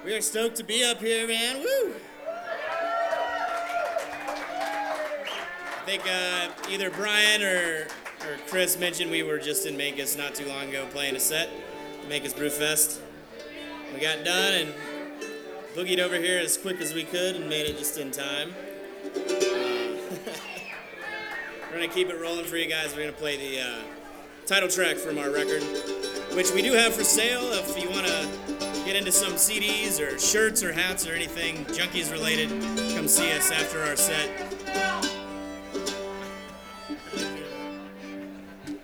We are stoked to be up here, man. Woo! I think either Brian or Chris mentioned we were just in Mancus not too long ago playing a set, Mancus Brewfest. We got done and boogied over here as quick as we could and made it just in time. We're going to keep it rolling for you guys. We're going to play the title track from our record, which we do have for sale. If you want to get into some CDs or shirts or hats or anything Junkies related, come see us after our set.